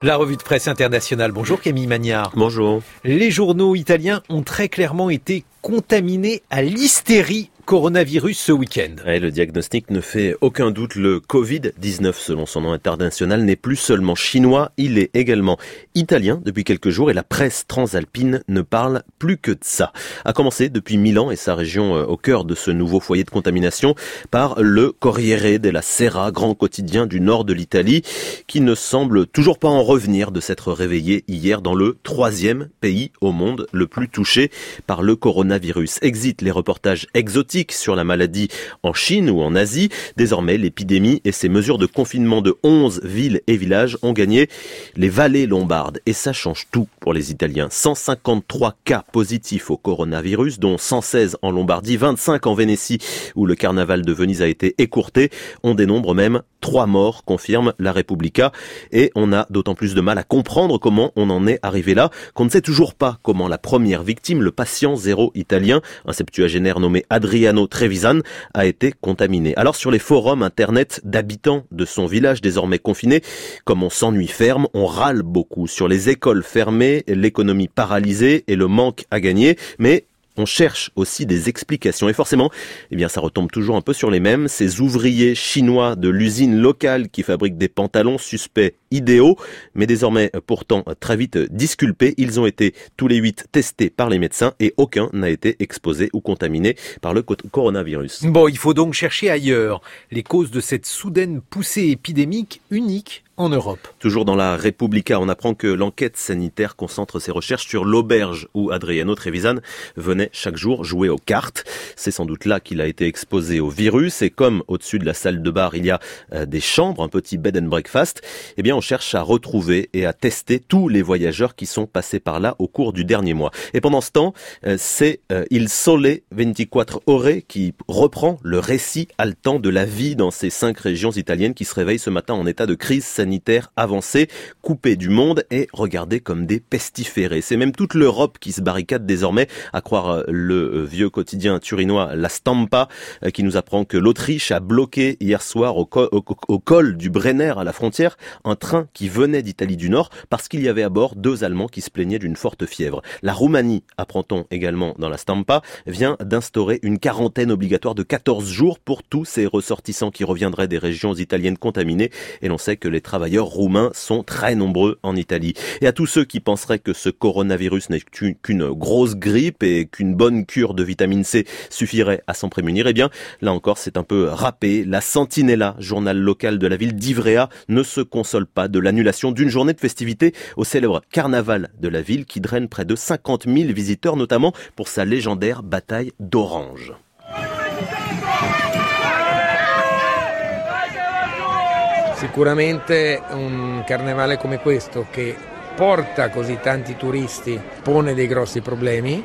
La revue de presse internationale. Bonjour Camille Magnard. Bonjour. Les journaux italiens ont très clairement été contaminés à l'hystérie coronavirus ce week-end. Le diagnostic ne fait aucun doute. Le Covid-19, selon son nom international, n'est plus seulement chinois, il est également italien depuis quelques jours et la presse transalpine ne parle plus que de ça. A commencer depuis Milan et sa région au cœur de ce nouveau foyer de contamination par le Corriere della Sera, grand quotidien du nord de l'Italie, qui ne semble toujours pas en revenir de s'être réveillé hier dans le 3e pays au monde le plus touché par le coronavirus. Exit les reportages exotiques sur la maladie en Chine ou en Asie. Désormais, l'épidémie et ses mesures de confinement de 11 villes et villages ont gagné les vallées lombardes. Et ça change tout pour les Italiens. 153 cas positifs au coronavirus, dont 116 en Lombardie, 25 en Vénétie, où le carnaval de Venise a été écourté. On dénombre même 3 morts, confirme la Repubblica. Et on a d'autant plus de mal à comprendre comment on en est arrivé là, qu'on ne sait toujours pas comment la première victime, le patient zéro italien, un septuagénaire nommé Adriano Trevisan, a été contaminé. Alors sur les forums internet d'habitants de son village désormais confiné, comme on s'ennuie ferme, on râle beaucoup sur les écoles fermées, l'économie paralysée et le manque à gagner, mais on cherche aussi des explications et forcément, ça retombe toujours un peu sur les mêmes. Ces ouvriers chinois de l'usine locale qui fabriquent des pantalons suspects idéaux, mais désormais pourtant très vite disculpés. Ils ont été tous les 8 testés par les médecins et aucun n'a été exposé ou contaminé par le coronavirus. Bon, il faut donc chercher ailleurs les causes de cette soudaine poussée épidémique unique en Europe. Toujours dans la Repubblica, on apprend que l'enquête sanitaire concentre ses recherches sur l'auberge où Adriano Trevisan venait chaque jour jouer aux cartes. C'est sans doute là qu'il a été exposé au virus et comme au-dessus de la salle de bar il y a des chambres, un petit bed and breakfast, on cherche à retrouver et à tester tous les voyageurs qui sont passés par là au cours du dernier mois. Et pendant ce temps, c'est Il Sole 24 Ore qui reprend le récit haletant de la vie dans ces 5 régions italiennes qui se réveillent ce matin en état de crise sanitaire avancée, coupées du monde et regardées comme des pestiférés. C'est même toute l'Europe qui se barricade désormais, à croire le vieux quotidien turinois La Stampa, qui nous apprend que l'Autriche a bloqué hier soir au col du Brenner à la frontière un train qui venait d'Italie du Nord parce qu'il y avait à bord 2 Allemands qui se plaignaient d'une forte fièvre. La Roumanie, apprend-on également dans La Stampa, vient d'instaurer une quarantaine obligatoire de 14 jours pour tous ces ressortissants qui reviendraient des régions italiennes contaminées et l'on sait que les travailleurs roumains sont très nombreux en Italie. Et à tous ceux qui penseraient que ce coronavirus n'est qu'une grosse grippe et qu'une bonne cure de vitamine C suffirait à s'en prémunir, là encore c'est un peu râpé. La Sentinella, journal local de la ville d'Ivrea, ne se console pas de l'annulation d'une journée de festivité au célèbre carnaval de la ville qui draine près de 50 000 visiteurs, notamment pour sa légendaire bataille d'Orange. Sicuramente un carnevale come questo che porta così tanti turisti pone dei grossi problemi.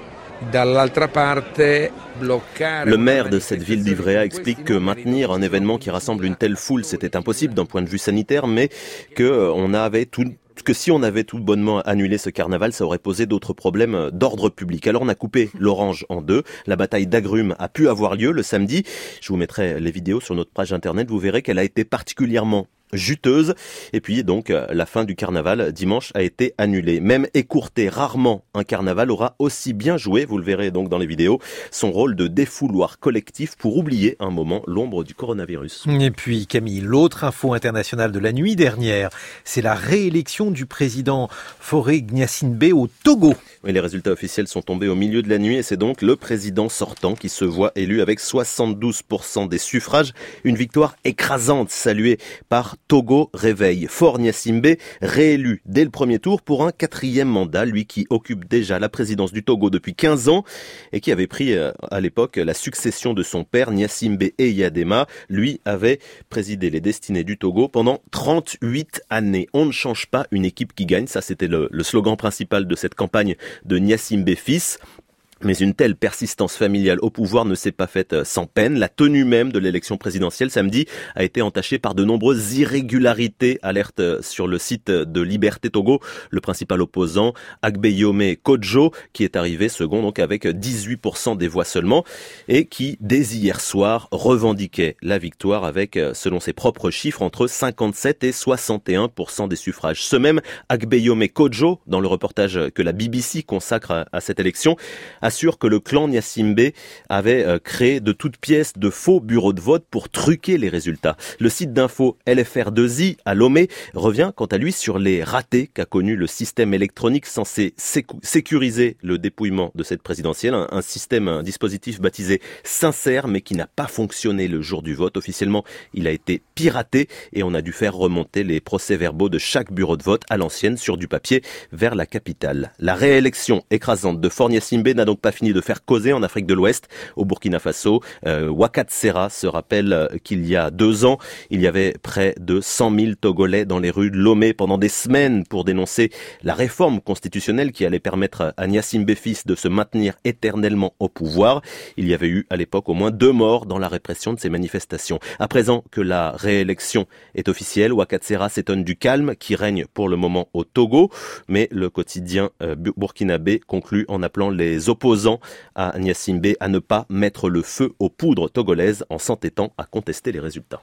Le maire de cette ville d'Ivrea explique que maintenir un événement qui rassemble une telle foule, c'était impossible d'un point de vue sanitaire, mais que si on avait tout bonnement annulé ce carnaval, ça aurait posé d'autres problèmes d'ordre public. Alors on a coupé l'Orange en 2. La bataille d'agrumes a pu avoir lieu le samedi. Je vous mettrai les vidéos sur notre page internet. Vous verrez qu'elle a été particulièrement juteuse. Et puis donc la fin du carnaval dimanche a été annulée. Même écourté, rarement un carnaval aura aussi bien joué, vous le verrez donc dans les vidéos, son rôle de défouloir collectif pour oublier un moment l'ombre du coronavirus. Et puis Camille, l'autre info internationale de la nuit dernière, c'est la réélection du président Faure Gnassingbé au Togo. Oui, les résultats officiels sont tombés au milieu de la nuit et c'est donc le président sortant qui se voit élu avec 72% des suffrages. Une victoire écrasante saluée par Togo Réveil. Faure Gnassingbé, réélu dès le premier tour pour un 4e mandat, lui qui occupe déjà la présidence du Togo depuis 15 ans et qui avait pris à l'époque la succession de son père Gnassingbé Eyadema. Lui avait présidé les destinées du Togo pendant 38 années. On ne change pas une équipe qui gagne, ça c'était le slogan principal de cette campagne de Gnassingbé fils. Mais une telle persistance familiale au pouvoir ne s'est pas faite sans peine. La tenue même de l'élection présidentielle samedi a été entachée par de nombreuses irrégularités, alerte sur le site de Liberté Togo, le principal opposant, Agbeyome Kodjo, qui est arrivé second donc avec 18% des voix seulement et qui, dès hier soir, revendiquait la victoire avec, selon ses propres chiffres, entre 57 et 61% des suffrages. Ce même Agbeyome Kodjo, dans le reportage que la BBC consacre à cette élection, assure que le clan Gnassingbé avait créé de toutes pièces de faux bureaux de vote pour truquer les résultats. Le site d'info LFR2I à Lomé revient quant à lui sur les ratés qu'a connu le système électronique censé sécuriser le dépouillement de cette présidentielle. Un dispositif baptisé Sincère mais qui n'a pas fonctionné le jour du vote. Officiellement, il a été piraté et on a dû faire remonter les procès-verbaux de chaque bureau de vote à l'ancienne sur du papier vers la capitale. La réélection écrasante de Faure Gnassingbé n'a donc pas fini de faire causer en Afrique de l'Ouest. Au Burkina Faso, Ouakhatsera se rappelle qu'il y a 2 ans, il y avait près de 100 000 Togolais dans les rues de Lomé pendant des semaines pour dénoncer la réforme constitutionnelle qui allait permettre à Gnassingbé fils de se maintenir éternellement au pouvoir. Il y avait eu à l'époque au moins 2 morts dans la répression de ces manifestations. À présent que la réélection est officielle, Ouakhatsera s'étonne du calme qui règne pour le moment au Togo, mais le quotidien burkinabé conclut en appelant les opposants à Gnassingbé à ne pas mettre le feu aux poudres togolaises en s'entêtant à contester les résultats.